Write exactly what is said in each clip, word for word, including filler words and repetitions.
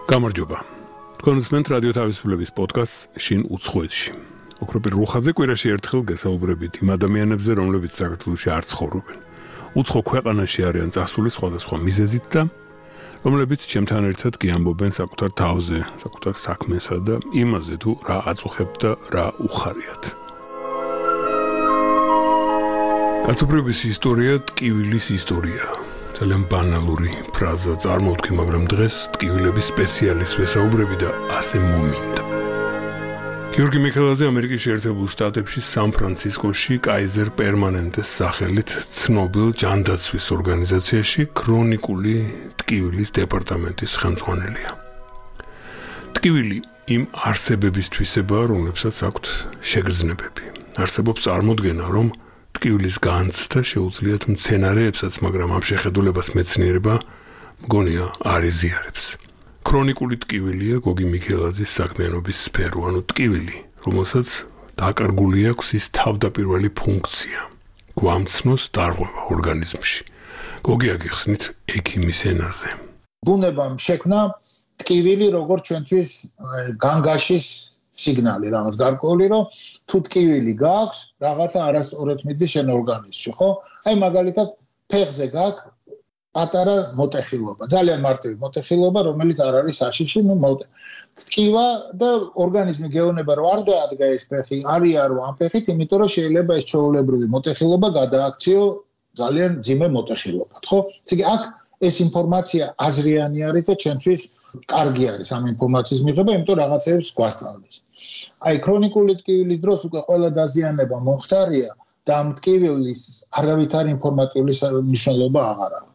გამარჯობა. თქვენ უსმენთ რადიო თავისუფლების პოდკასტს შინ უცხოეთში. ოქროპირ რუხაძე კვირაში ერთხელ გესაუბრებით იმ ადამიანებზე, რომლებიც საქართველოში არ ცხოვრობენ. უცხო ქვეყანაში არიან წასული სხვადასხვა მიზეზით და რომლებიც ჩემთან ერთად გიამბობენ საკუთარ თავზე, საკუთარ საქმესა და იმაზე თუ რა აწუხებთ და რა უხარიათ. კაცობრიობის ისტორია ტკივილის ისტორია. ძალიან ბანალური ფრაზა წარმოვთქვი, მაგრამ დღეს ტკივილების სპეციალისტს ვესაუბრები და ასე მომინდა. გიორგი მიქელაძე ამერიკის შეერთებულ შტატებში სან-ფრანცისკოში კაიზერ პერმანენტეს სახელით ცნობილ ჯანდაცვის ორგანიზაციაში ქრონიკული ტკივილის დეპარტამენტის ხელმძღვანელია. ტკივილი იმ არსებებისთვისებაა, რომლებსაც აქვთ შეგრძნებები. არსებობს წარმოდგენა, რომ ტკივილის განცდა შეუძლიათ მცენარეებსაც, მაგრამ ამ შეხედულებას მეცნიერება მგონია არ იზიარებს. ქრონიკული ტკივილია გოგი მიქელაძის საქმიანობის სფერო, ანუ ტკივილი, რომელსაც დაკარგული აქვს ის თავდაპირველი ფუნქცია, გვამცნოს დარღვევა ორგანიზმში. გოგი აგიხსნით ექიმის ენაზე. ბუნებამ შექმნა ტკივილი როგორც ჩვენთვის განგაშის სიგნალი, რაღაც გარკვეული, რომ თუ ტკივილი გაქვს, რაღაცა არასწორად მიდის შენ ორგანიზმში, ხო? აი მაგალითად ფეხზე გაქვს პატარა მოტეხილობა, ძალიან მარტივი მოტეხილობა, რომელიც არ არის საშიში, ნუ ტკივა და ორგანიზმი გეუბნება, რომ არ დაადგა ეს ფეხი, არიარო ამ ფეხით, იმიტომ რომ შეიძლება ეს ჩვეულებრივი მოტეხილობა გადააქციო ძალიან ძიმე მოტეხილობად, ხო? ისე აქ ეს ინფორმაცია აზრიანი არის და ჩვენთვის კარგი არის ამ ინფორმაციის მიღება, იმიტომ რაღაცებს გვასწავლის. აი ქრონიკული ტკივილის დროს უკვე ყველა დაზიანება მომხდარია და ამ ტკივილის არავითარი ინფორმატიული მნიშვნელობა აღარ აქვს.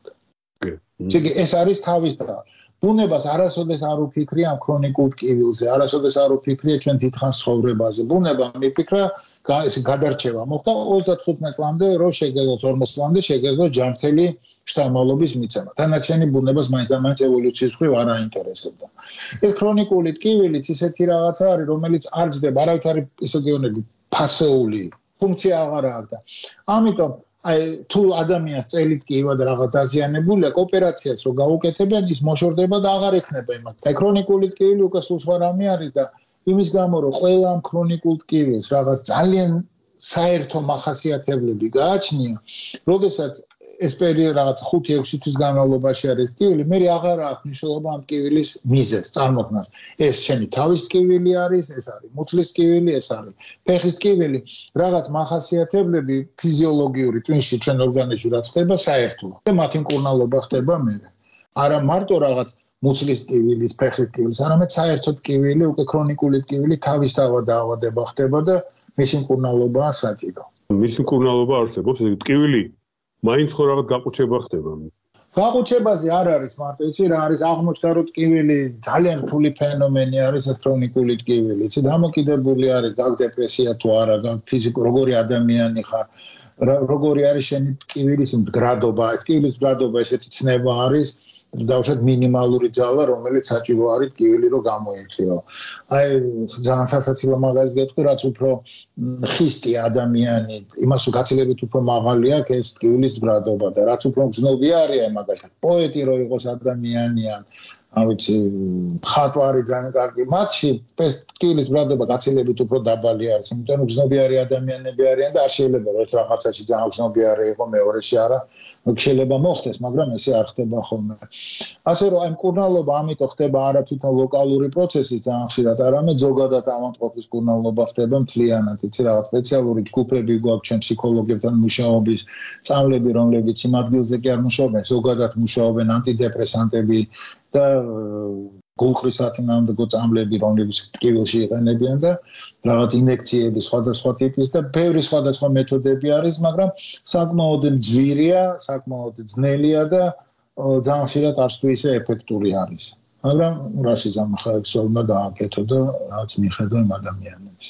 ესე იგი ეს არის თავისთავად. ბუნებას არასოდეს არ უფიქრია ამ ქრონიკულ ტკივილზე, არასოდეს არ უფიქრია ჩვენ დიდხანს ცხოვრებაზე. ბუნება მიფიქრა ეს გადარჩევა მოხდა ოცდათხუთმეტ წლამდე, რომ შეგეძლოს ორმოც წლამდე შეგეძლოს ჯანმრთელი შთამომავლობის მიცემა. დანარჩენი ბუნებას მაინც და მაინც ევოლუციის მხრივ არ აინტერესებდა. ეს ქრონიკული ტკივილიც ისეთი რაღაცა არის, რომელიც არ ჯდება არავითარი ისე გეუბნები ფასეული ფუნქცია აღარ აქვს და ამიტომ აი თუ ადამიანს წელი ტკივა და რაღაც დაზიანებულია, ოპერაციაც რო გაუკეთებენ, ის მოშორდება და აღარ ექნება იმათ. აი ქრონიკული ტკივილი უკვე სულ სხვა რამე არის და იმის გამო რომ ყველა ამ ქრონიკულ ტკივილს რაღაც ძალიან საერთო მახასიათებლები გააჩნია, როდესაც ეს პერიოდი რაღაც ხუთი ექვსი თვის განმავლობაში არის ტკივილი, მე აღარ აქვს მნიშვნელობა ამ ტკივილის მიზეზს, წარმოქმნას. ეს შენი თავის ტკივილი არის, ეს არის მუცლის ტკივილი, ეს არის ფეხის ტკივილი, რაღაც მახასიათებლები ფიზიოლოგიური ტვინში ჩვენ ორგანიზმში რაც ხდება საერთოა და მათი მკურნალობა ხდება მე. არა მარტო რაღაც მუცლის ტკივილის, ფეხის ტკივილის, არამედ საერთო ტკივილი, უკვე ქრონიკული ტკივილი თავისთავად დაავადება ხდება და მისი მკურნალობაა საჭირო. მისი მკურნალობა არსებობს, ეს ტკივილი მაინც ხო რაღაც გაყუჩება ხდება. გაყუჩებაზე არ არის მარტო, იცი რა არის აღმოჩნდა, რომ ტკივილი ძალიან რთული ფენომენი არის, ეს ქრონიკული ტკივილი. იცი დამოკიდებული არის გაგ დეპრესია თუ არა, ფიზიკ როგორი ადამიანი ხარ, როგორი არის შენი ტკივილის მდგრადობა. ეს ტკივილის მდგრადობა ესეთი ცნება არის, დავუშვათ მინიმალური ძალა, რომელიც საჭირო არის ტკივილი რომ გამოიწვიო. აი ძალიან სასაცილო მაგალითს გეტყვი, რაც უფრო ხისტი ადამიანი, იმას გაცილებით უფრო მაღალი აქვს ეს ტკივილის მდგრადობა და რაც უფრო გზნობია არის, აი მაგალითად პოეტი რო იყოს ადამიანი, ან ვიცი, მხატვარი ძალიან კარგი, მათში ეს ტკივილის მდგრადობა გაცილებით უფრო დაბალი არის, იმიტომ რომ გზნობიარი ადამიანები არიან და არ შეიძლება რომ რაღაცაში ძალიან გზნობიარი იყო, მეორეში არა. შეიძლება მოხდეს, მაგრამ ესე არ ხდება ხოლმე. ასე რომ აი მკურნალობა ამიტომ ხდება არა თვითონ ლოკალური პროცესი ძალიან ხშირად, არამედ ზოგადად ავადმყოფის მკურნალობა ხდება მთლიანად. იცი რაღაც სპეციალური ჯგუფები გვაქვს ჩვენ ფსიქოლოგებთან მუშაობის, წამლები, რომლებიც იმ ადგილზე კი არ მუშაობენ, ზოგადად მუშაობენ ანტიდეპრესანტები და გულყრისაწინააღმდეგო წამლები, რომლებიც ტკივილში იყენებიან და რაღაც ინექციები სხვადასხვა ტიპის და ბევრი სხვადასხვა მეთოდები არის, მაგრამ საკმაოდ მძვირია, საკმაოდ ძნელია და ძალიან ხშირად არც თუ ისე ეფექტური არის. მაგრამ რას იზამხა ეს უნდა გააკეთო და რაც მიხედო იმ ადამიანებს.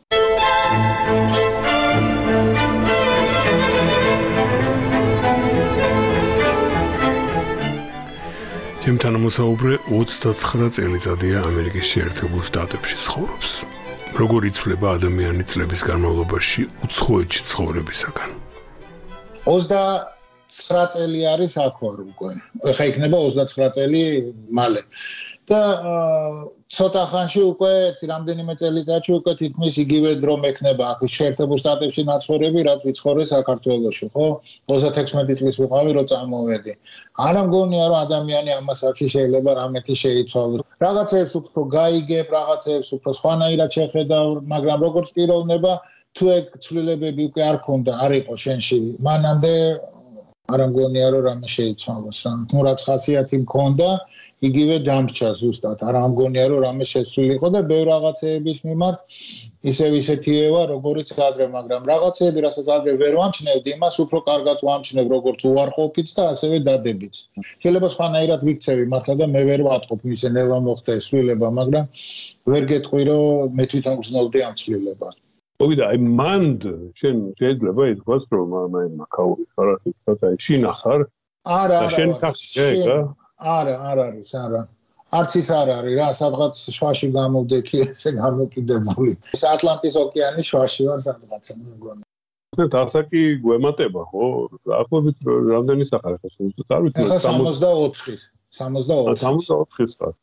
ჩემთან მოსაუბრე ოცდაცხრა წელიწადია ამერიკის შეერთებულ შტატებში ცხოვრობს. როგორ იცვლება ადამიანი წლების განმავლობაში უცხოეთში ცხოვრებისაგან? ოცდაცხრა წელი არის აქ ვარ უკვე. ეხა იქნება ოცდაცხრა წელი მალე. და ცოტა ხანში უკვე რამდენიმე წელიწადში უკვე თითქმის იგივე დრო მექნება აქ შეერთებულ შტატებში ნაცხოვრები, რაც ვიცხოვრე საქართველოში, ხო? ოცდაექვსმეტი წლის ვიყავი, რომ წამოვედი. არა მგონია, რომ ადამიანი ამას აქში შეიძლება რამეთი შეიცვალოს. რაღაცებს უფრო გაიგებ, რაღაცებს უფრო სხვანაირად შეხედავ, მაგრამ როგორც პიროვნება, თუ ეგ ცვლილებები უკვე არ ქონდა, არ იყო შენში, მანამდე არა მგონია, რომ რამე შეიცვალოს რა. ნუ რაც ხასიათი მქონდა იგივე დამრჩა ზუსტად. არა მგონია, რომ რამე შეცვლილიყო და ბევრ რაღაცეების მიმართ ისევ ისეთივე ვარ, როგორიც ადრე, მაგრამ რაღაცეები, რასაც ადრე ვერ ვამჩნევდი, იმას უფრო კარგად ვამჩნევ, როგორც უარყოფით და ასევე დადებიც. შეიძლება სხვანაირად ვიქცევი მართლა და მე ვერ ვატყობ, ისე ნელა მოხდა ეს ცვლილება, მაგრამ ვერ გეტყვი, რომ მე თვითონ გრძნობდი ამ ცვლილებას. მოვიდა, აი მანდ შენ შეიძლება ითქვას, რომ აი მაქაური ხარ, ასე ვთქვათ, აი შინახარ. არა, არა. შენ სახში ეგა? არა, არ არის, არა. არც ის არ არის რა, სადღაც შვაში გამოვდექი, ესე გამოკიდებული. ეს ატლანტის ოკეანის შვაში ვარ სადღაცა, მეგონა. ეს ასაკი გვემატება, ხო? აკვებით რამდენი სახარ ხარ? ზუსტად არ ვიცი, სამოცდაოთხი. სამოცდაოთხი. სამოცდაოთხი ხარ.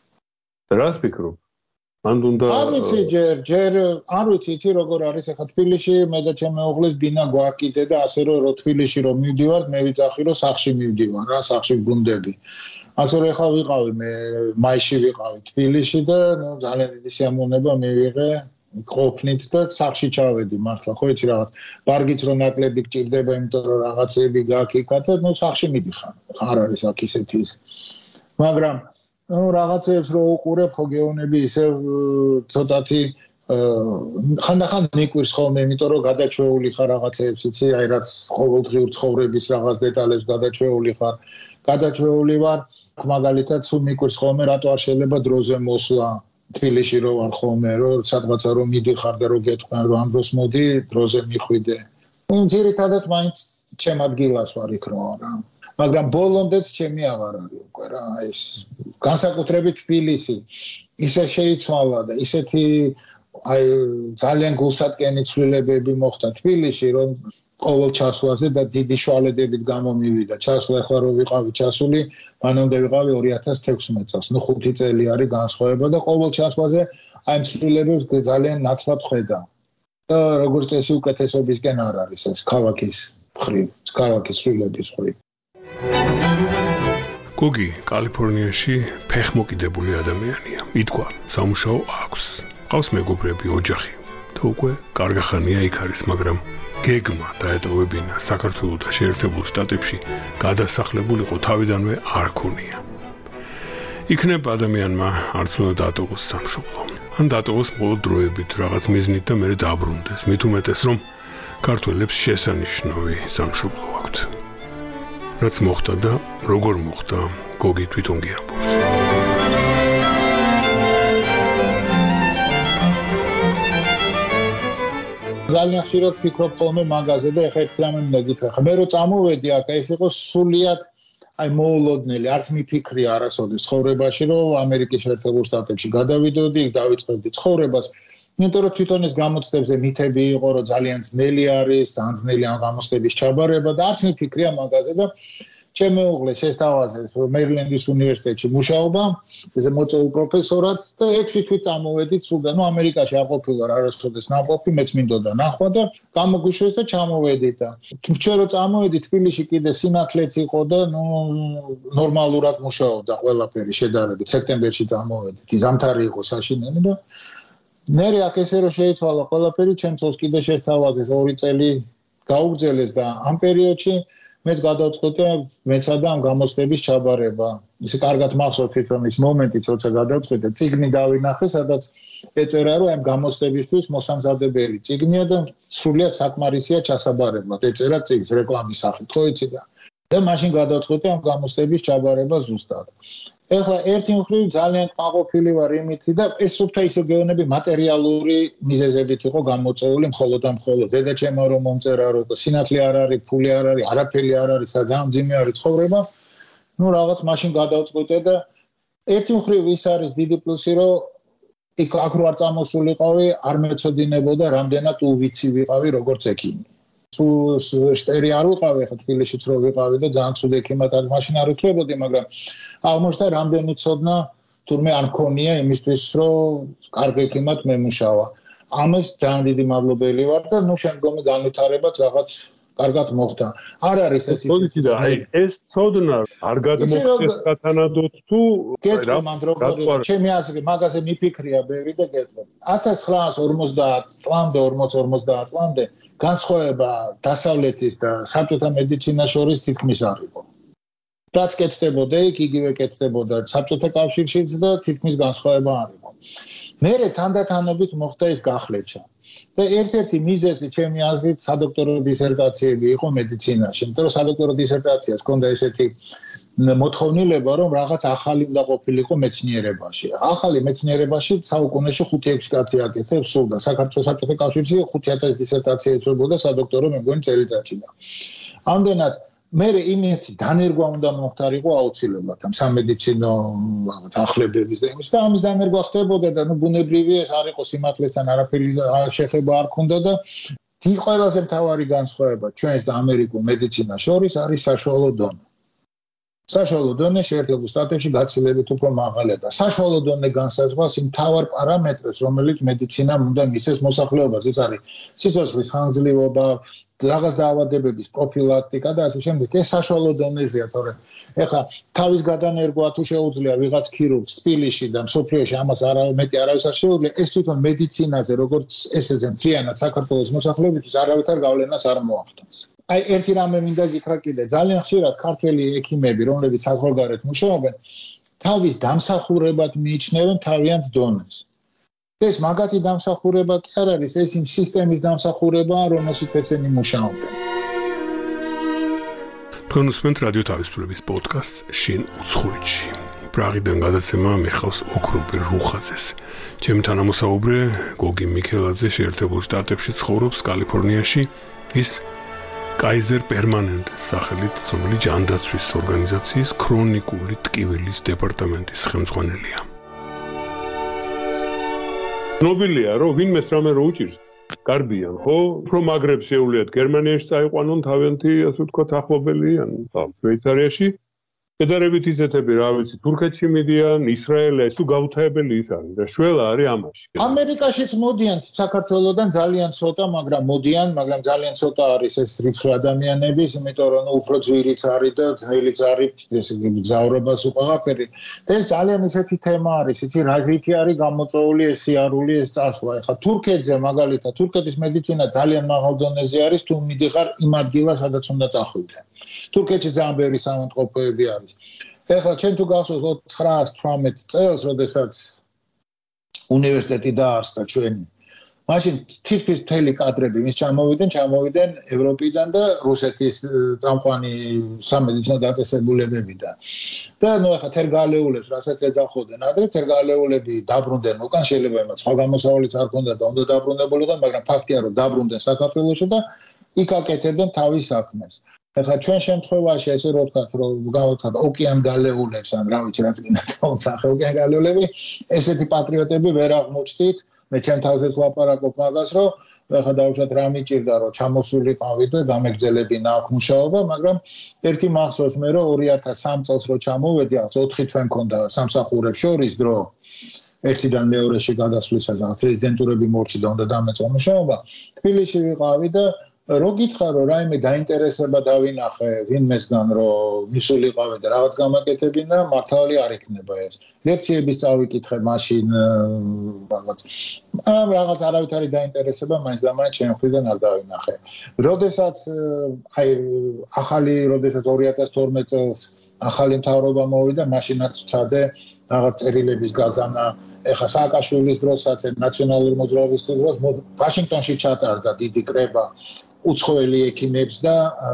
რას ფიქრობ? მან უნდა არ ვიცი ჯერ, ჯერ არ ვიცი, იცი როგორ არის ახლა თბილისში, მე და ჩემი მეუღლის ბინა გვაკიდე და ასე რომ რო თბილისში რომ მივდივარ, მე ვიცახი რომ სახში მივდივარ, რა სახში გუნდები. ასე რომ ახლა ვიყავი მე მაისში ვიყავი თბილისში და ნუ ძალიან დიდი სიამოვნება მივიღე ყოფნით და სახში ჩავედი მართლა ხო იცი რაღაც ბარგიც რო ნაკლები გჭირდება იმიტომ რომ რაღაცეები გააკიკა და ნუ სახში მიდიხარ არ არის აქ ისეთი ის მაგრამ ნუ რაღაცებს რო უყურებ ხო გეონები ისე ცოტათი ხანდახან მიკვირს ხოლმე იმიტომ რომ გადაჩვეული ხარ რაღაცეებს იცი აი რაც ყოველდღიურ ცხოვრების რაღაც დეტალებს გადაჩვეული ხარ გადაჩვეული ვარ მაგალითად სულ მიკვირს ხოლმე რატო არ შეიძლება დროზე მოსვლა თბილისში რო ვარ ხოლმე რომ სადღაცა რომ მიდიხარ და რომ გეტყვიან რომ ამ დროს მოდი დროზე მიხვიდე ნუ ძირითადად მაინც ჩემ ადგილას ვარ იქ რა მაგრამ ბოლომდეც ჩემი აღარ არის უკვე რა ეს განსაკუთრებით თბილისი ისე შეიცვალა და ისეთი აი ძალიან გულსატკენი ცვლილებები მოხდა თბილისში რომ ყოველ ჩასვლაზე და დიდი შვალედებით გამომივიდა ჩასვლა ახლა რო ვიყავი ჩასული მანამდე ვიყავი ორი ათას თექვსმეტ წელს ნუ ხუთი წელი არის განსხვავება და ყოველ ჩასვლაზე აი ცვლილებებს ძალიან ნაცვლად ხედა და როგორც წესი უკეთესობისკენ არ არის ეს ქალაქის მხრივ ქალაქის ცვლილების მხრივ გოგი კალიფორნიაში ფეხმოკიდებული ადამიანია ითქვა სამუშაო აქვს ყავს მეგობრები ოჯახი და უკვე კარგახანია იქ არის მაგრამ გეგმა დაეტოვებინა საქართველოს და შეერთებულ შტატებში გადასახლებულიყო თავიდანვე არ ქონია. იქნებ ადამიანმა არც უნდა დატოვოს სამშობლო. ან დატოვოს მხოლოდ დროებით რაღაც მიზნით და მერე დააბრუნდეს. მით უმეტეს რომ ქართველებს შესანიშნავი სამშობლო აქვთ. რაც მოხდა და როგორ მოხდა გოგი თვითონ გიამბობს. ძალიან ხშირად ვფიქრობ ხოლმე მაგაზე და ეხლა ერთ რამე მინდა გითხრა. მე რო წამოვედი აქ, ეს იყო სულიად აი მოულოდნელი, არც მიფიქრი არასოდეს ცხოვრებაში, რომ ამერიკის შეერთებულ შტატებში გადავიდოდი, იქ დავიწყებდი ცხოვრებას. იმიტომ რომ თვითონ ეს გამოცდებზე მითები იყო, რომ ძალიან ძნელი არის, ძალიან ძნელი ამ გამოცდების ჩაბარება და არც მიფიქრია მაგაზე და ჩემი მეუღლე შესთავაზეს მერილენდის უნივერსიტეტში მუშაობა, ესე მოწვეულ პროფესორად და ექვსი თვით წამოვედით სულ და ნუ ამერიკაში არ ყოფილვარ არასოდეს ნაყოფი, მეც მინდოდა ნახვა და გამოგვიშვეს და ჩამოვედით და ჩვენ რო წამოვედით თბილისში კიდე სინათლეც იყო და ნუ ნორმალურად მუშაობდა ყველაფერი შედარებით სექტემბერში წამოვედით ზამთარი იყო საშინელი და მერე აქ ესე რომ შეიცვალა ყველაფერი ჩემს კიდე შესთავაზეს ორი წელი გაუგრძელეს და ამ პერიოდში მეც გადავწყვიტე მეცა და ამ გამოცდების ჩაბარება. ისე კარგად მახსოვს თვითონ ის მომენტი, როცა გადავწყვიტე, წიგნი დავინახე, სადაც ეწერა, რომ ამ გამოცდებისთვის მოსამზადებელი წიგნია და სრულიად საკმარისია ჩასაბარებლად. ეწერა წიგნს რეკლამის სახით, ხო იცი და და მაშინ გადავწყვიტე ამ გამოცდების ჩაბარება ზუსტად. ეხლა ერთი მხრივ ძალიან კმაყოფილი ვარ იმითი და ეს სუფთა ისე გეონები მატერიალური მიზეზებით იყო გამოწვეული მხოლოდ და მხოლოდ. დედა ჩემო რომ მომწერა რომ სინათლე არ არის, ფული არ არის, არაფერი არ არის, ძალიან ძიმე არის ცხოვრება. ნუ რაღაც მაშინ გადავწყვიტე და ერთი მხრივ ის არის დიდი პლუსი რომ იქ აქ რო არ წამოსულიყავი, არ მეცოდინებოდა რამდენად უვიცი ვიყავი როგორც ექიმი. სულ შტერი არ ვიყავი ხა თბილისშიც რო ვიყავი და ძალიან ცუდ ექიმად არ მაშინ არ ვქლებოდი მაგრამ აღმოჩნდა რამდენი ცოდნა თურმე არ მქონია იმისთვის, რომ კარგ ექიმად მემუშავა. ამას ძალიან დიდი მადლობელი ვარ და ნუ შემდგომი განვითარებაც რაღაც კარგად მოხდა. არ არის ეს ისე და აი ეს ცოდნა არ გადმოხდეს სათანადოდ თუ გეტყვი მან როგორ ჩემი აზრით მაგაზე მიფიქრია ბევრი და გეტყვი. ათას ცხრაას ორმოცდაათ წლამდე ორმოც ორმოცდაათ წლამდე განსხვავება დასავლეთის და საბჭოთა მედიცინას შორის თითქმის არ იყო. რაც კეთდებოდა იქ იგივე კეთდებოდა საბჭოთა კავშირშიც და თითქმის განსხვავება არ იყო. მერე თანდათანობით მოხდა ეს გახლეჩა. და ერთ-ერთი მიზეზი ჩემი აზრით სადოქტორო დისერტაციები იყო მედიცინაში, იმიტომ რომ სადოქტორო დისერტაციას ჰქონდა ესეთი მოთხოვნილება, რომ რაღაც ახალი უნდა ყოფილიყო მეცნიერებაში. ახალი მეცნიერებაში საუკუნეში ხუთი ექვსი კაცი აკეთებს სულ და საქართველოს საბჭოთა კავშირში ხუთი ათასი დისერტაცია ეწვებოდა სადოქტორო მე მგონი წელიწადში და ამდენად მერე იმეთი დანერგვა უნდა მოხდარიყო აუცილებლად ამ სამედიცინო რაღაც ახლებების და იმის და ამის დანერგვა ხდებოდა და ნუ ბუნებრივია ეს არ იყო სიმართლესთან არაფერი შეხება არ ქონდა და დი ყველაზე მთავარი განსხვავება ჩვენს და ამერიკულ მედიცინას შორის არის საშუალო დონე. საშუალო დონე შეერთებულ შტატებში გაცილებით უფრო მაღალია და საშუალო დონე განსაზღვრავს იმ მთავარ პარამეტრებს, რომელიც მედიცინამ უნდა მისცეს მოსახლეობას. ეს არის სიცოცხლის ხანგრძლივობა, რაღაც დაავადებების პროფილაქტიკა და ასე შემდეგ. ეს საშუალო დონეზეა, თორე ეხლა თავის გადანერგვა თუ შეუძლია ვიღაც ქირურგს თბილისში და მსოფლიოში ამას არა მეტი არავის არ შეუძლია, ეს თვითონ მედიცინაზე, როგორც ესეზე მთლიანად საქართველოს მოსახლეობისთვის არავითარ გავლენას არ მოახდენს. აი ერთი რამე მინდა გითხრა კიდე, ძალიან ხშირად ქართველი ექიმები, რომლებიც საზღვარგარეთ მუშაობენ, თავის დამსახურებად მიიჩნევენ თავიანთ დონეს. ეს მაგათი დამსახურება კი არ არის, ეს იმ სისტემის დამსახურებაა, რომელშიც ესენი მუშაობენ. თქვენ უსმენთ რადიო თავისუფლების პოდკასტს შინ უცხოეთში. პრაღიდან გადაცემა მიხავს ოქროპირ რუხაძეს. ჩემი თანამოსაუბრე გოგი მიქელაძე შეერთებულ შტატებში ცხოვრობს კალიფორნიაში. ის კაიზერ პერმანენტეს სახელით ცნობილი ჯანდაცვის ორგანიზაციის ქრონიკული ტკივილის დეპარტამენტის ხელმძღვანელია. ცნობილია, რომ ვინმეს რამე რო უჭირს, გარბიან, ხო? უფრო მაგრებს შეუძლიათ გერმანიაში წაიყვანონ თავიანთი, ასე ვთქვათ, ახლობელი ან შვეიცარიაში. შედარებით ისეთები, რა ვიცი, თურქეთში მიდიან, ისრაელში, თუ გაუთავებელი ის არის და შველა არის ამაში. ამერიკაშიც მოდიან საქართველოსდან ძალიან ცოტა, მაგრამ მოდიან, მაგრამ ძალიან ცოტა არის ეს რიცხვი ადამიანების, იმიტომ რომ უფრო ძვირიც არის და ძნელიც არის ეს გზავრობას უყურაფერი. ეს ძალიან ისეთი თემა არის, იცი რა რითი არის გამოწვეული ეს სიარული, ეს წასვლა. ეხლა თურქეთზე მაგალითად, თურქეთის მედიცინა ძალიან მაღალ დონეზე არის, თუ მიდიხარ იმ ადგილას, სადაც უნდა წახვიდე. თურქეთში ძალიან ბევრი სამონტყოფოები არის. ეხლა ჩვენ თუ გახსოვს ოთხ თვრამეტ წელს, როდესაც უნივერსიტეტი დაარსდა ჩვენი. მაშინ თითქმის მთელი კადრები მის ჩამოვიდნენ, ჩამოვიდნენ ევროპიდან და რუსეთის წამყვანი სამედიცინო დაწესებულებებიდან. და ნუ ეხლა თერგალეულებს, რასაც ეძახოდნენ ადრე, თერგალეულები დაბრუნდნენ უკან, შეიძლება იმათ სხვა გამოსავალიც არ ქონდა და უნდა დაბრუნებულიყო, მაგრამ ფაქტია, რომ დაბრუნდნენ საქართველოში და იქ აკეთებდნენ თავის საქმეს. ეხლა ჩვენ შემთხვევაში ესე რო ვთქვათ, რომ გავუთხოთ ოკეან გალეულებს, ან რა ვიცი, რაც გინდა დავუძახე ოკეან გალეულები, ესეთი პატრიოტები ვერ აღმოჩნდით. მე ჩემ თავზეც ვაპარაკობ მაგას, რომ ეხლა დავუშვათ რა მიჭირდა, რომ ჩამოსულიყავი და გამეგზელებინა აქ მუშაობა, მაგრამ ერთი მახსოვს მე, რომ ორი ათას სამი წელს რო ჩამოვედი, ახლა ოთხი თვე მქონდა სამსახურებს შორის დრო. ერთიდან მეორეში გადასვლისას რეზიდენტურები მორჩი და უნდა დამეწყო მუშაობა. თბილისში ვიყავი და რო გითხრა რომ რაიმე დაინტერესება დავინახე ვინმესგან რომ მისულიყავე და რაღაც გამაკეთებინა, მართალი არ იქნება ეს. ლექციების წავიკითხე მაშინ რაღაც ამ რაღაც არავითარი დაინტერესება მაინც და მაინც ჩემ მხრიდან არ დავინახე. როდესაც აი ახალი როდესაც ორი ათას თორმეტ წელს ახალი მთავრობა მოვიდა, მაშინაც ვცადე რაღაც წერილების გაზანა. ეხლა სააკაშვილის დროსაც ნაციონალური მოძრაობის დროს ვაშინგტონში ჩატარდა დიდი კრება უცხოელი ექიმებს და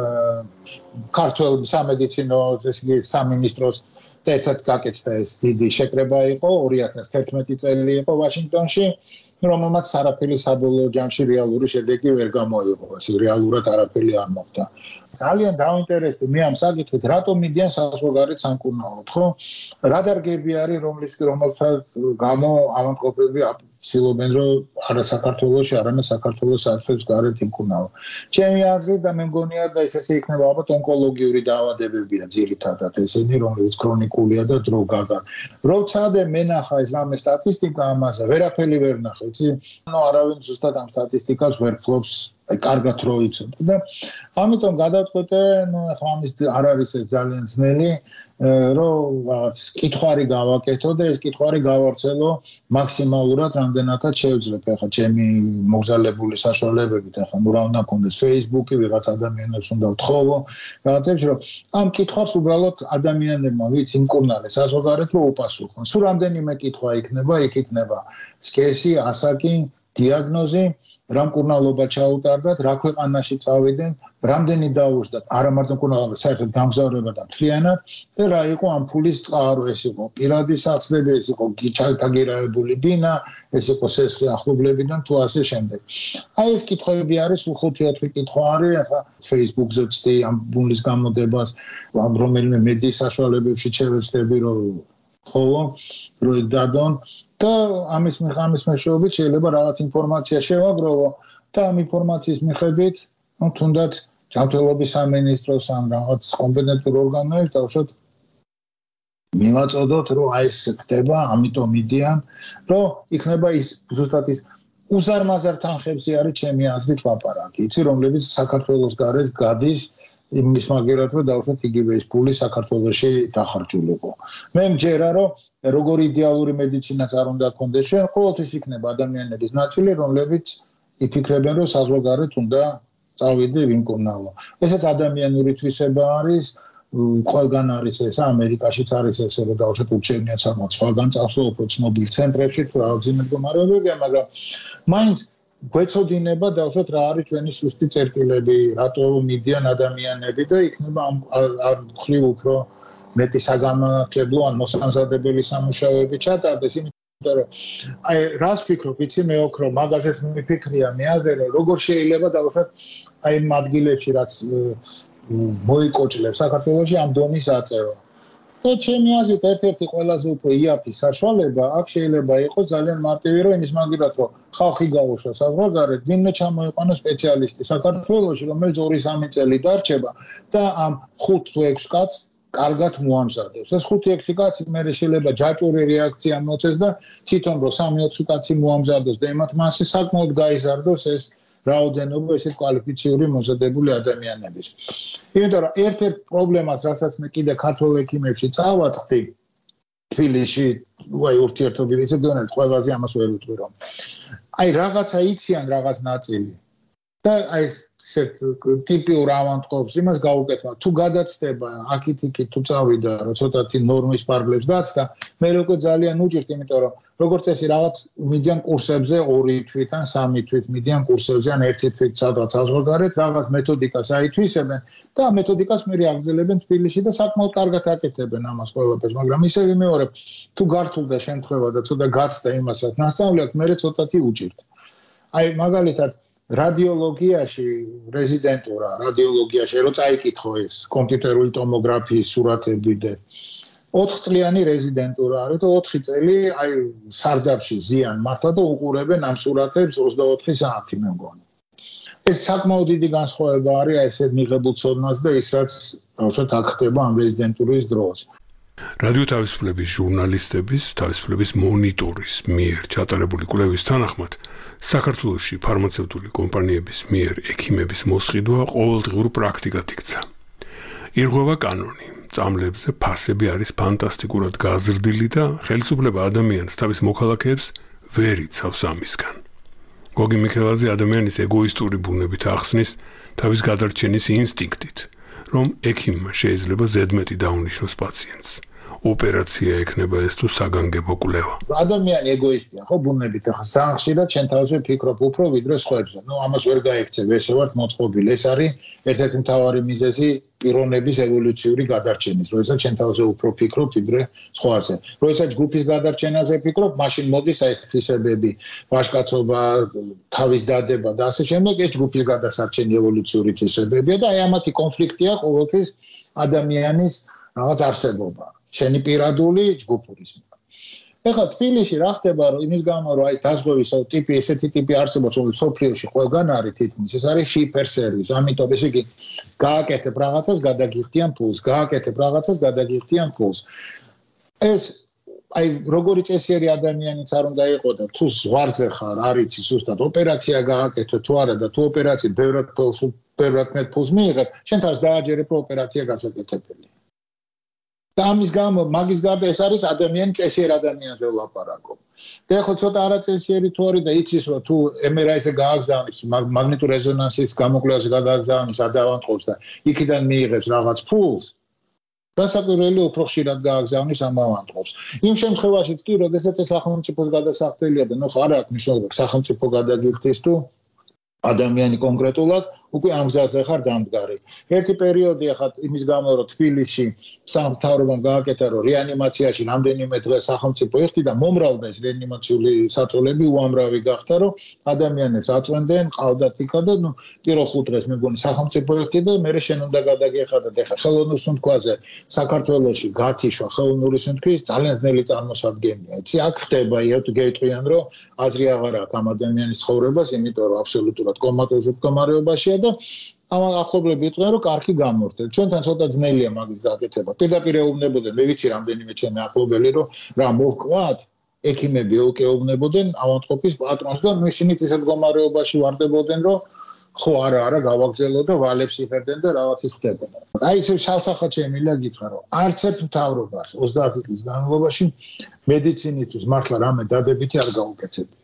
ქართულ სამედიცინო სამინისტროს და ერთად გაკეთდა ეს დიდი შეკრება იყო ორი ათას თერთმეტი წელი იყო ვაშინგტონში, რომელმაც არაფერი საბოლოო ჯამში რეალური შედეგი ვერ გამოიღო, ეს რეალურად არაფერი არ მოხდა. ძალიან დაინტერესდი მე ამ საკითხით, რატომ მიდიან საზღვარგარეთ სამკურნალოდ, ხო? რა დარგები არის, რომლის რომელსაც გამო ავადმყოფები ცდილობენ, რომ არა საქართველოში, არამედ საქართველოს არცერთ გარეთ იმკურნალო. ჩემი აზრით და მე მგონია და ეს ესე იქნება ალბათ ონკოლოგიური დაავადებებია ძირითადად ესენი, რომლებიც ქრონიკულია და დრო გაგა. როცა მე ნახა ეს რამე სტატისტიკა ამაზე, ვერაფერი ვერ ნახე, იცი? ნუ არავინ ზუსტად ამ სტატისტიკას ვერ ფლობს, აი კარგად რო იცოდე და ამიტომ გადავწყვეტე, ნუ ახლა ამის არ არის ეს ძალიან ძნელი, რომ რაღაც კითხვარი გავაკეთო და ეს კითხვარი გავავრცელო მაქსიმალურად რამდენადაც შევძლებ. ახლა ჩემი მოგზაურებული საშუალებებით, ახლა ნუ რა უნდა მქონდეს Facebook-ი, ვიღაც ადამიანებს უნდა ვთხოვო, რაღაცებს, რომ ამ კითხვას უბრალოდ ადამიანებმა, ვიც იმკურნალეს საზღვარგარეთ რო უპასუხონ. სულ რამდენიმე კითხვა იქნება, იქ იქნება სქესი, ასაკი, დიაგნოზი, რა მკურნალობა ჩაუტარდათ, რა ქვეყანაში წავიდნენ, რამდენი დაუშვათ, არა მარტო მკურნალობა, საერთოდ გამგზავრება და მთლიანად და რა იყო ამ ფულის წყარო, ეს იყო პირადი სახსრები, ეს იყო ჩაგირაებული ბინა, ეს იყო სესხი ახლობლებიდან თუ ასე შემდეგ. აი ეს კითხვები არის, ხუთი ოთხი კითხვა არის, ახლა Facebook-ზე ვწდი ამ ფულის გამოდებას, ამ რომელიმე მედიის საშუალებებში შევეცდები, რომ ხოლო რო იქ დადონ და ამის ამის მეშვეობით შეიძლება რაღაც ინფორმაცია შევაგროვო და ამ ინფორმაციის მიხედვით, ну, თუნდაც ჯანმრთელობის სამინისტროს ან რაღაც კომპეტენტურ ორგანოებს დავუშვათ მივაწოდოთ, რომ აი ეს ხდება, ამიტომ მიდიან, რომ იქნება ის ზუსტად ის უზარმაზარ თანხებზე არის ჩემი აზრით ლაპარაკი, იცი, რომლებიც საქართველოს გარეთ გადის იმის მაგერად რომ დავუშვათ იგივე ეს ფული საქართველოში დახარჯულიყო. მე მჯერა რომ როგორი იდეალური მედიცინაც არ უნდა გქონდეს, ჩვენ ყოველთვის იქნება ადამიანების ნაწილი, რომლებიც იფიქრებენ, რომ საზღვარგარეთ უნდა წავიდე ვიმკურნალო. ესაც ადამიანური თვისება არის, ყველგან არის ეს, ამერიკაშიც არის ეს, რომ დავუშვათ უჩერნია საკმაოდ სხვაგან წავსო უფრო ცნობილ ცენტრებში, თუ რაღაცი მდგომარეობებია, მაგრამ მაინც გვეცოდინება დავუშვათ რა არის ჩვენი სუსტი წერტილები, რატო მიდიან ადამიანები და იქნება ამ მხრივ უფრო მეტი საგანმანათლებლო ან მოსამზადებელი სამუშაოები ჩატარდეს, იმიტომ რომ აი რას ვფიქრობ, იცი მე ოქრო მაგაზეც მიფიქრია მე ადრე რომ როგორ შეიძლება დავუშვათ აი იმ ადგილებში რაც მოიკოჭლებს საქართველოში ამ დონის აწევა. და ჩემი აზრით ერთ-ერთი ყველაზე უფრო იაფი საშუალება აქ შეიძლება იყოს ძალიან მარტივი, რომ იმის მაგალითად რომ ხალხი გაუშვა საზღვარგარეთ, ვინმე ჩამოიყვანა სპეციალისტი საქართველოში, რომელიც ორი სამი წელი დარჩება და ამ ხუთ თუ ექვს კაცს კარგად მოამზადებს. ეს ხუთი ექვსი კაცი მე შეიძლება ჯაჭვური რეაქცია მოწეს და თვითონ რომ სამი ოთხი კაცი მოამზადოს და იმათ მასე საკმაოდ გაიზარდოს ეს რაოდენობა ესეთ კვალიფიციური მომზადებული ადამიანების. იმიტომ რომ ერთ-ერთ პრობლემას, რასაც მე კიდე ქართულ ექიმებში წავაწყდი, თბილისში, ვაი ურთიერთობრივი ზეგონად ყველაზე ამას ვერ ვიტყვი რომ. აი რაღაცა იციან რაღაც ნაწილი. და აი ესეთ ტიპიურ ავადმყოფს იმას გაუკეთმა, თუ გადაცდება აქით-იქით თუ წავიდა, რომ ცოტათი ნორმის პარკლებს დაცდა, მე უკვე ძალიან უჭირთ, იმიტომ რომ როგორც წესი რაღაც მიდიან კურსებზე ორი თვით ან სამი თვით მიდიან კურსებზე ან ერთი თვით სადღაც საზღვარგარეთ, რაღაც მეთოდიკას აითვისებენ და ამ მეთოდიკას მე აგრძელებენ თბილისში და საკმაოდ კარგად აკეთებენ ამას ყველაფერს, მაგრამ ისე ვიმეორებ, თუ გართულდა შემთხვევა და ცოტა გაცდა იმასაც ნასწავლად, მე ცოტათი უჭირთ. აი მაგალითად რადიოლოგიაში რეზიდენტურა, რადიოლოგიაში რო წაიკითხო ეს კომპიუტერული ტომოგრაფიის სურათები და ოთხ წლიანი რეზიდენტურა არის და ოთხი წელი აი სარდაფში ზიან მართლა და უყურებენ ამ სურათებს ოცდაოთხი საათი მე მგონი. ეს საკმაოდ დიდი განსხვავება არის აი ესეთ მიღებულ ცოდნას და ის რაც ბავშვად აქ ხდება ამ რეზიდენტურის დროს. რადიო თავისუფლების ჟურნალისტების თავისუფლების მონიტორის მიერ ჩატარებული კვლევის თანახმად საქართველოში ფარმაცევტული კომპანიების მიერ ექიმების მოსყიდვა ყოველდღიურ პრაქტიკად იქცა. ირღვევა კანონი, წამლებზე ფასები არის ფანტასტიკურად გაზრდილი და ხელისუფლება ადამიანს თავის მოქალაქეებს ვერ იცავს ამისგან. გოგი მიქელაძე ადამიანის ეგოისტური ბუნებით ახსნის თავის გადარჩენის ინსტინქტით, რომ ექიმმა შეიძლება ზედმეტი დაუნიშნოს პაციენტს. ოპერაცია ექნება ეს თუ საგანგებო კვლევა? ადამიანი ეგოისტია, ხო, ბუნებით ახლა სანხშირად შენ თავზე ფიქრობ უფრო ვიდრე სხვებზე. ნუ ამას ვერ გაიქცევ, ესე ვარ მოწყობილი. ეს არის ერთ-ერთი მთავარი მიზეზი პიროვნების ევოლუციური გადარჩენის, როდესაც შენ თავზე უფრო ფიქრობ ვიდრე სხვაზე. როდესაც ჯგუფის გადარჩენაზე ფიქრობ, მაშინ მოდის აი ეს თვისებები, ვაჟკაცობა, თავის დადება და ასე შემდეგ, ეს ჯგუფის გადასარჩენი ევოლუციური თვისებებია და აი ამათი კონფლიქტია ყოველთვის ადამიანის რაღაც არსებობა. შენი პირადული ჯგუფურიზმი. ეხლა თბილისში რა ხდება, რომ იმის გამო რომ აი დაზღვევის ტიპი, ესეთი ტიპი არსებობს, რომელიც სოფლიოში ყველგან არის თითქმის, ეს არის shipper service. ამიტომ ესე იგი გააკეთებ რაღაცას, გადაგიხდიან ფულს, გააკეთებ რაღაცას, გადაგიხდიან ფულს. ეს აი როგორი წესიერი ადამიანიც არ უნდა იყო და თუ ზღვარზე ხარ, არიცი ზუსტად ოპერაცია გააკეთო თუ არა და თუ ოპერაციით ბევრად ფულს, ბევრად მეტ ფულს მიიღებ, შენ თავს დააჯერებ რომ ოპერაცია გასაკეთებელია. და ამის გამო მაგის გარდა ეს არის ადამიანი წესიერ ადამიანზე ვლაპარაკობ. და ხო ცოტა არაწესიერი თუ არის და იცის რომ თუ em er i-ზე გააგზავნის, მაგნიტურ რეზონანსის გამოკვლევაზე გადააგზავნის ადავანტყოფს და იქიდან მიიღებს რაღაც ფულს, დასაკვირველი უფრო ხშირად გააგზავნის ამ ავანტყოფს. იმ შემთხვევაშიც კი, როდესაც ეს სახელმწიფოს გადასახდელია და ნუ არ აქვს მნიშვნელობა სახელმწიფო გადაგიხდის თუ ადამიანი კონკრეტულად უკვე ამ გზაზე ხარ დამდგარი. ერთი პერიოდი ახლა იმის გამო რომ თბილისში სამთავრობამ გააკეთა რომ რეანიმაციაში რამდენიმე დღე სახელმწიფო იხდი და მომრავლდა ეს რეანიმაციული საწოლები უამრავი გახდა რომ ადამიანებს აწვენდნენ, ყავდათ იქა და ნუ პირველ ხუთ დღეს მეგონი სახელმწიფო იხდი და მე შენ უნდა გადაგიხადა და ხა ხელოვნურ სუნთქვაზე საქართველოში გათიშვა ხელოვნური სუნთქვის ძალიან ძნელი წარმოსადგენია. იცი აქ ხდება ერთ გეტყვიან რომ აზრი აღარ აქვს ამ ადამიანის ცხოვრებას, იმიტომ რომ აბსოლუტურად კომატოზურ მდგომარეობაშია და ამ ახლობლები იყვნენ რომ კარგი გამორთეთ. ჩვენთან ცოტა ძნელია მაგის გაკეთება. პირდაპირ ეუბნებოდნენ, მე ვიცი რამდენიმე ჩემი ახლობელი რომ რა მოვკლათ, ექიმები ოკეუბნებოდნენ ავანტყოფის პატრონს და ისინიც ისეთ მდგომარეობაში ვარდებოდნენ რომ ხო არა არა გავაგზელო და ვალებს იფერდნენ და რაღაცის ხდებოდა. აი ეს შალსახა ჩემილა გითხრა რომ არც ერთ მთავრობას ოცდაათი წლის განმავლობაში მედიცინისთვის მართლა რამე დადებითი არ გაუკეთებია.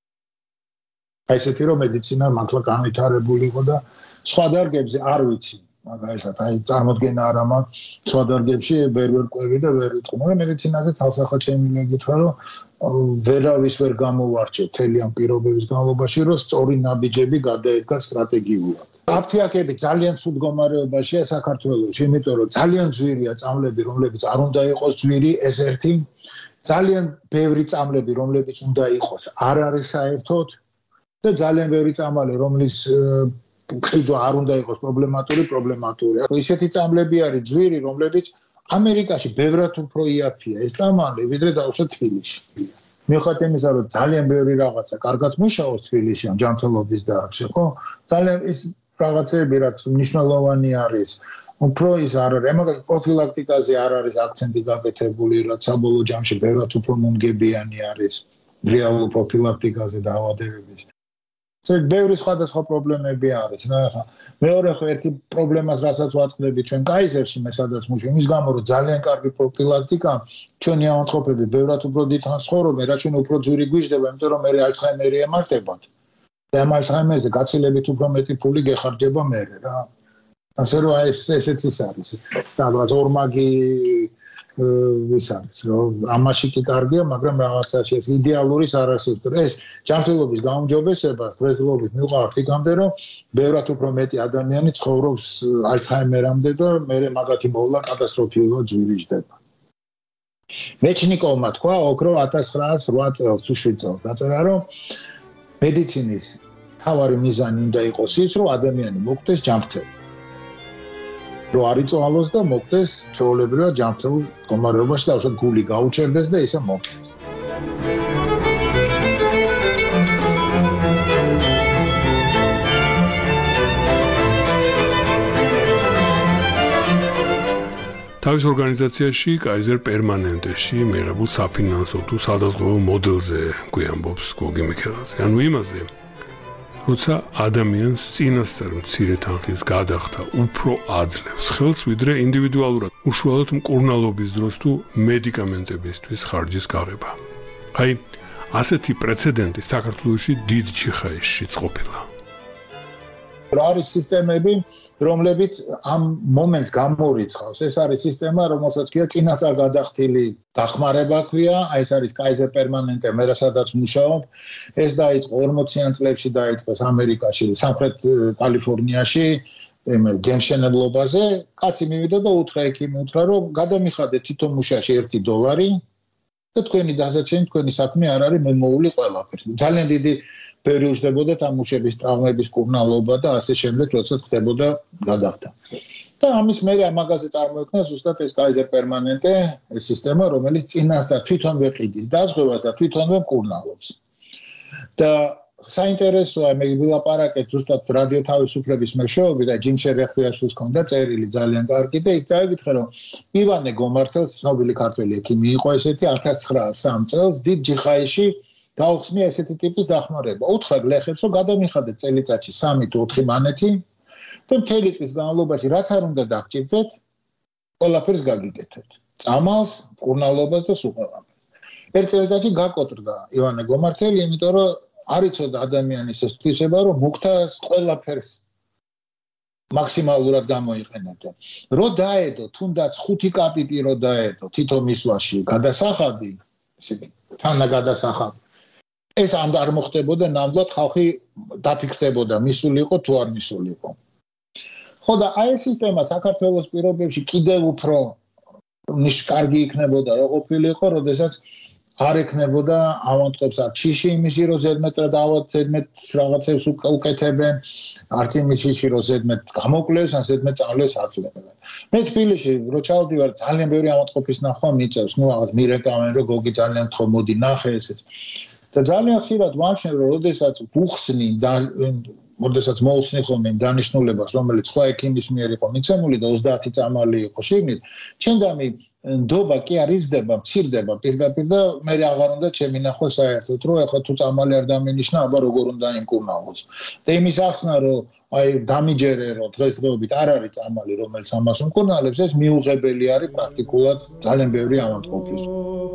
აი ესეთი რომ მედიცინა მართლა განვითარებული იყო და სხვა დარგებზე არ ვიცი, მაგალითად აი წარმოდგენა არა მაქვს სხვა დარგებში ვერ ვერ ყვევი და ვერ ვიტყვი, მაგრამ მედიცინაზე თალსახად შემიძლია გითხრა რომ ვერავის ვერ გამოვარჩევ მთელი ამ პირობების განმავლობაში რომ სწორი ნაბიჯები გადაედგა სტრატეგიულად. აფთიაქები ძალიან ცუდ მდგომარეობაშია საქართველოში, იმიტომ რომ ძალიან ძვირია წამლები, რომლებიც არ უნდა იყოს ძვირი, ეს ერთი ძალიან ბევრი წამლები, რომლებიც უნდა იყოს, არ არის საერთოდ და ძალიან ბევრი წამალი, რომლის ყიდვა არ უნდა იყოს პრობლემატური, პრობლემატური. ისეთი წამლები არის ძვირი, რომლებიც ამერიკაში ბევრად უფრო იაფია ეს წამალი, ვიდრე დაუშვათ თბილისში. მიუხედავად იმისა, რომ ძალიან ბევრი რაღაცა კარგად მუშაობს თბილისში ამ ჯანმრთელობის დარგში, ხო? ძალიან ეს რაღაცები რაც მნიშვნელოვანი არის. უფრო ის არ არის, მაგალითად პროფილაქტიკაზე არ არის აქცენტი გაკეთებული, რაც საბოლოო ჯამში ბევრად უფრო მომგებიანი არის რეალურ პროფილაქტიკაზე დაავადებების. ეს ბევრი სხვადასხვა პრობლემები არის. მეორე ხო ერთი პრობლემას რასაც ვაწყდები ჩვენ კაიზერში, მე სადაც მუშაობ, იმის გამო რომ ძალიან კარგი პროფილაქტიკა, ჩვენი ავადმყოფები ბევრად უფრო დიდხანს ცხოვრობენ, რაც ჩვენ უფრო ძვირი გვიждდება, იმიტომ რომ მე ალცჰაიმერი ემართებათ. და ამ ალცჰაიმერზე გაცილებით უფრო მეტი ფული გეხარჯება მერე რა. ასე რომ ეს ესეც ის არის. რაღაც ორმაგი ის არის რომ ამაში კი კარგია, მაგრამ რაღაცაში ეს იდეალურის არ არსებობს. ეს ჯანმრთელობის გაუმჯობესებას დღესდღეობით მივყავართ იქამდე, რომ ბევრად უფრო მეტი ადამიანი ცხოვრობს ალცჰაიმერამდე და მე მაგათი მოვლა კატასტროფულად ძვირი ჯდება. მეჩნიკოვმა თქვა ოქრო ათას ცხრაას რვა წელს თუ შვიდ წელს დაწერა, რომ მედიცინის თავარი მიზანი უნდა იყოს ის, რომ ადამიანი მოკვდეს ჯანმრთელი. რომ არ იწვალოს და მოკვდეს ჩვეულებრივად ჯანმრთელ მდგომარეობაში და უშუალოდ გული გაუჩერდეს და ისე მოკვდეს. თავის ორგანიზაციაში კაიზერ პერმანენტეში მიღებულ საფინანსო თუ სადაზღვევო მოდელზე გვიამბობს გოგი მიქელაძე. ანუ იმაზე, როცა ადამიანს წინასწარ მცირე თანხის გადახდა უფრო აძლევს ხელს, ვიდრე ინდივიდუალურად უშუალოდ მკურნალობის დროს თუ მედიკამენტებისთვის ხარჯის გაღება. აი, ასეთი პრეცედენტი საქართველოში დიდ ჩიხაიშშიც ყოფილა. რა არის სისტემები, რომლებიც ამ მომენტს გამორიცხავს. ეს არის სისტემა, რომელსაც ქვია წინასწარ გადახდილი დახმარება ქვია, აი ეს არის Kaiser Permanente, მე სადაც მუშაობ. ეს დაიწყო ორმოციან წლებში დაიწყეს ამერიკაში, სამხრეთ კალიფორნიაში, გემშენებლობაზე. კაცი მივიდა და უთხრა ექიმი, უთხრა რომ გადამიხადეთ თვითონ მუშაში ერთი დოლარი და თქვენი დასაჩენი, თქვენი საქმე არ არის მემოული ყველაფერს. ძალიან დიდი ბევრი უჯდებოდათ ამ მუშების ტრავმების კურნალობა და ასე შემდეგ, როდესაც ხდებოდა გადახდა. და ამის მერე ამაგაზე წარმოექმნა ზუსტად ეს Kaiser Permanente, ეს სისტემა, რომელიც წინასწარ თვითონვე ყიდის დაზღვევას და თვითონვე კურნალობს. და საინტერესოა, მე ვილაპარაკეთ ზუსტად რადიო თავისუფლების მეშვეობით და ჯიმ შერეხიაშვილს ჰქონდა წერილი ძალიან კარგი და იქ წავიკითხე, რომ ივანე გომართელს, ცნობილი ქართველი ექიმი იყო ესეთი ათას ცხრაასი სამი წელს დიდ ჯიხაიში გაუხსნია ესეთი ტიპის დახმარება. უთხრა გლეხებს, რომ გადამიხადეთ წელიწადში სამი თუ ოთხი მანეთი და მთელი წლის განმავლობაში რაც არ უნდა დაგჭირდეთ, ყველაფერს გაგიკეთებთ. წამალს, კურნალობას და სულ ყველაფერს. ერთ წელიწადში გაკოტრდა ივანე გომართელი, იმიტომ რომ არ იცოდა ადამიანის ეს თვისება, რომ მუქთას ყველაფერს მაქსიმალურად გამოიყენებდა. რო დაედო, თუნდაც ხუთი კაპიტი რო დაედო, თითო მისვაში გადასახადი, ესე თანა გადასახადი. ეს ამ არ მოხდებოდა, ნამდვილად ხალხი დაფიქრდებოდა, მისული იყო თუ არ მისული იყო. ხო და აი ეს სისტემა საქართველოს პირობებში კიდევ უფრო ნიშ კარგი იქნებოდა, რო ყოფილიყო, როდესაც არ ექნებოდა ავანტყოფს არ ჩიში იმისი რომ ზედმეტ დავად ზედმეტ რაღაცებს უკეთებენ, არც იმისი რომ ზედმეტ გამოკლეს, ან ზედმეტ წავლეს აცლებენ. მე თბილისში რო ჩავდივარ, ძალიან ბევრი ავანტყოფის ნახვა მიწევს, ну რაღაც მირეკავენ რომ გოგი ძალიან თქო მოდი ნახე ესეც. და ძალიან ხშირად ვამჩნევ რომ როდესაც უხსნი და როდესაც მოუხსნი ხოლმე დანიშნულებას, რომელიც სხვა ექიმის მიერ იყო მიცემული და ოცდაათი წამალი იყო შიგნით, ჩემგამი ნდობა კი არ იზრდება, მცირდება პირდაპირ და მე აღარ უნდა შემინახო საერთოდ, რომ ეხლა თუ წამალი არ დამინიშნა, აბა როგორ უნდა იმკურნალოს. და იმის ახსნა, რომ აი დამიჯერე რომ დღესდღეობით არ არის წამალი, რომელიც ამას უმკურნალებს, ეს მიუღებელი არის პრაქტიკულად ძალიან ბევრი ავანტყოფის.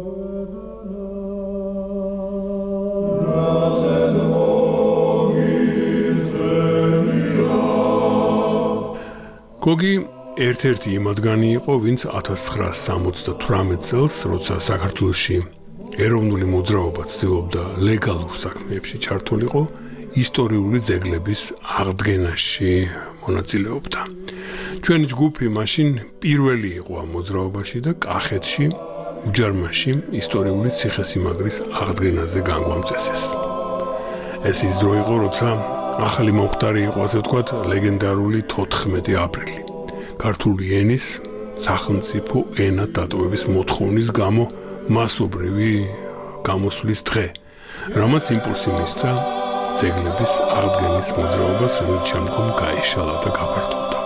გოგი ერთ-ერთი იმადგანი იყო, ვინც ათას ცხრაასი სამოცდათვრამეტ წელს, როცა საქართველოში ეროვნული მოძრაობა ცდილობდა ლეგალურ საქმეებში ჩართულიყო, ისტორიული ძეგლების აღდგენაში მონაწილეობდა. ჩვენი ჯგუფი მაშინ პირველი იყო ამ მოძრაობაში და კახეთში, უჯარმაში ისტორიული ციხესიმაგრის აღდგენაზე განგვამწესეს. ეს ის დრო იყო, როცა ახალი მომხდარი იყო, ასე ვთქვათ, ლეგენდარული თოთხმეტი აპრილი. ქართული ენის სახელმწიფო ენად დატოვების მოთხოვნის გამო მასობრივი გამოსვლის დღე, რამაც იმპულსი მისცა ძეგლების აღდგენის მოძრაობას, რომელიც შემდგომ გაიშალა და გაფართოვდა.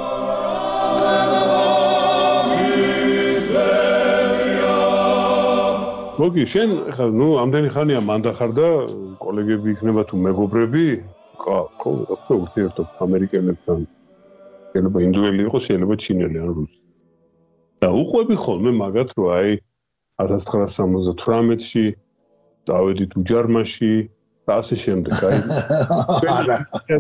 გოგი, შენ ხა ნუ ამდენი ხანია მანდახარ და კოლეგები იქნება თუ მეგობრები? ხო, ხო, ხო, ურთიერთობ ამერიკელებთან. შეიძლება ინდუელი იყოს, შეიძლება ჩინელი ან რუსი. და უყვები ხოლმე მაგათ, რომ აი ათას ცხრაასი სამოცდათვრამეტში წავედით უჯარმაში და ასე შემდეგ. აი არა.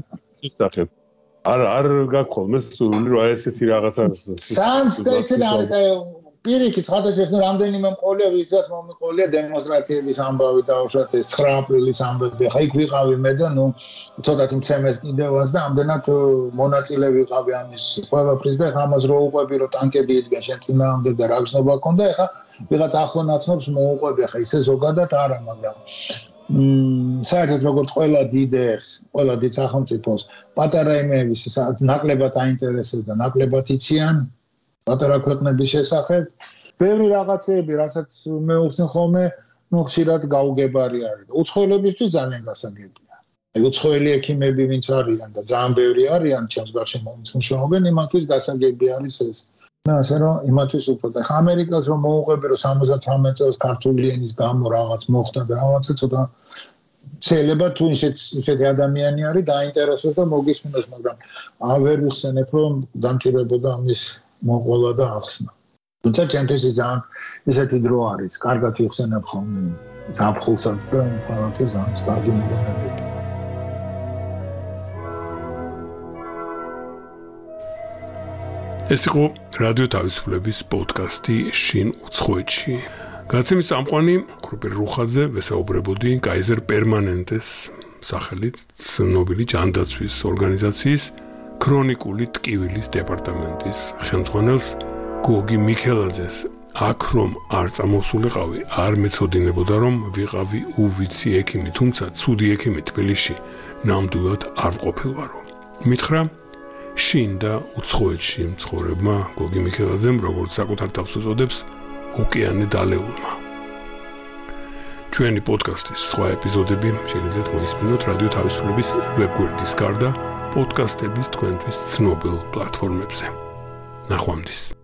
არ არ გაგხოლმე სული, რომ აი ესეთი რაღაცა. სანს და ეცენა არის აი პირიქით ხათაშეს რამდენიმე მყოლია ვისაც მომიყოლია დემონსტრაციების ამბავი და უშუალოდ ეს ცხრა აპრილის ამბები. ხა იქ ვიყავი მე და ნუ ცოტათი მცემეს კიდევაც და ამდენად მონაწილე ვიყავი ამის ყველაფრის და ხა ამას რო უყვები რომ ტანკები იდგა შენ წინააღმდეგ და რა გზნობა ქონდა, ხა ვიღაც ახლო ნაცნობს მოუყვები, ხა ისე ზოგადად არა, მაგრამ მ საერთოდ როგორც ყველა დიდ ერს, ყველა დიდ სახელმწიფოს პატარა იმეების ნაკლებად აინტერესებდა, ნაკლებად იციან პატარა ქვეყნების შესახებ. ბევრი რაღაცეები, რასაც მე უხსნი ხოლმე, ნუ ხშირად გაუგებარი არის. უცხოელებისთვის ძალიან გასაგებია. აი უცხოელი ექიმები ვინც არიან და ძალიან ბევრი არიან, ჩემს გარშემო ვინც მუშაობენ, იმათთვის გასაგები არის ეს. და ასე რომ იმათთვის უფრო და ხა ამერიკას რომ მოუყვები, რომ სამოცდათვრამეტ წელს ქართული ენის გამო რაღაც მოხდა და რაღაცა ცოტა შეიძლება თუ ისეთი ადამიანი არის დაინტერესოს და მოგისმინოს, მაგრამ ვერ ვიხსენებ, რომ დამჭირებოდა ამის მოყოლა და ახსნა. თუმცა ჩემთვის ძალიან ისეთი დრო არის, კარგად ვიხსენებ ხოლმე ზაფხულსაც და ყველაფერს ძალიან კარგი მოგონებები. ეს იყო რადიო თავისუფლების პოდკასტი შინ უცხოეთში. გადაცემის წამყვანი კრუპერ რუხაძე ვესაუბრებოდი კაიზერ პერმანენტეს სახელით ცნობილი ჯანდაცვის ორგანიზაციის ქრონიკული ტკივილის დეპარტამენტის ხელმძღვანელს გოგი მიქელაძეს. აქ რომ არ წამოსულიყავი, არ მეცოდინებოდა რომ ვიყავი უვიცი ექიმი, თუმცა ცუდი ექიმი თბილისში ნამდვილად არ ყოფილვარო. მითხრა შინ და უცხოეთში მცხოვრებმა გოგი მიქელაძემ, როგორც საკუთარ თავს უწოდებს, ოკეანე დალეულმა. ჩვენი პოდკასტის სხვა ეპიზოდები შეგიძლიათ მოისმინოთ რადიო თავისუფლების ვებგვერდის გარდა პოდკასტების თქვენთვის ცნობილ პლატფორმებზე. ნახვამდის.